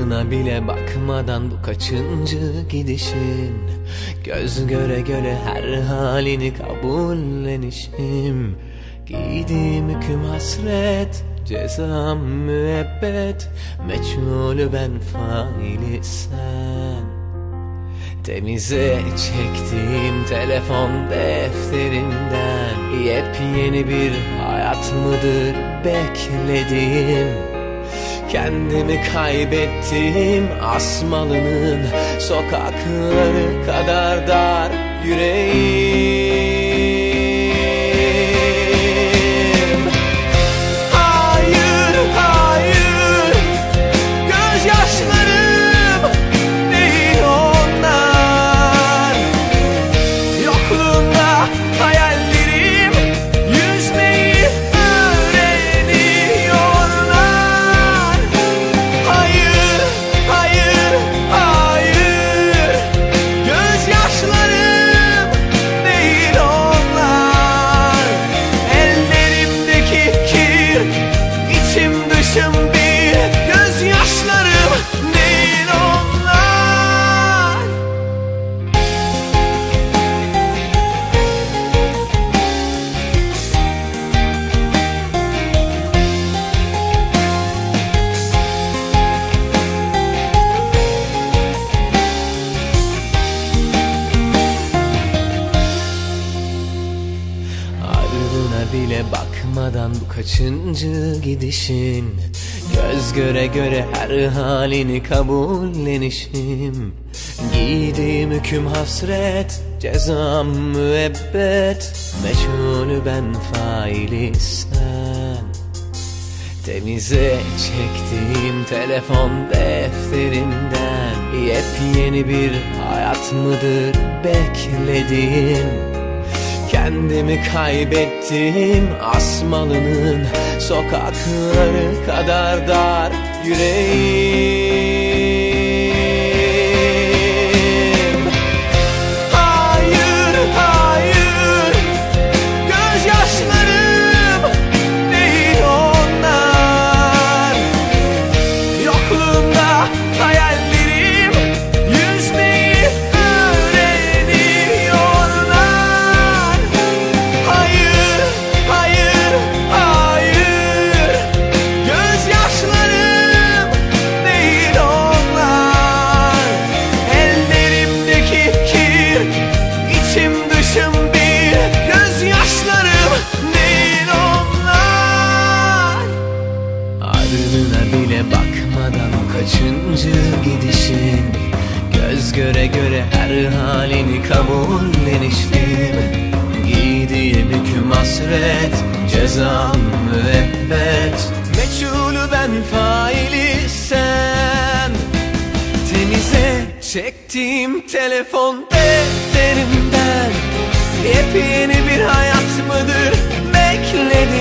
Ardına bile bakmadan bu kaçıncı gidişin? Göz göre göre her halini kabullenişim. Giydiğim hüküm hasret, cezam müebbet. Meçhulü ben, faili sen. Temize çektiğim telefon defterinden yepyeni bir hayat mıdır beklediğim? Kendimi kaybettim Asmalı'nın sokakları kadar dar yüreğim. Hayır, hayır, gözyaşlarım değil onlar. Yokluğunda hayallerim yüzmeyi öğreniyorlar. Hayır, hayır, hayır, gözyaşlarım değil onlar. Ellerimdeki kir, içim dışım bir, gözyaşlarım değil onlar. Ardına bile bakmadan bu kaçıncı gidişin? Göz göre göre her halini kabullenişim. Giydiğim hüküm hasret, cezam müebbet. Meçhulü ben, faili sen. Temize çektiğim telefon defterinden yepyeni bir hayat mıdır beklediğim? Kendimi kaybettim Asmalı'nın sokakları kadar dar yüreğim. Hayır, hayır, gözyaşlarım değil onlar. Yokluğunda hayallerim yüzmeyi öğreniyorlar. Hayır, hayır, hayır, gözyaşlarım değil onlar. Ellerimdeki kir, içim dışım bir, gözyaşlarım değil onlar. Ardına bile bakmadan kaçıncı gidişin? Göz göre göre her halini kabulleniştim. Giydiğim hüküm hasret, cezam müebbet. Meçhulü ben, faili sen. Temize çektiğim telefon defterimden yepyeni bir hayat mıdır beklediğim?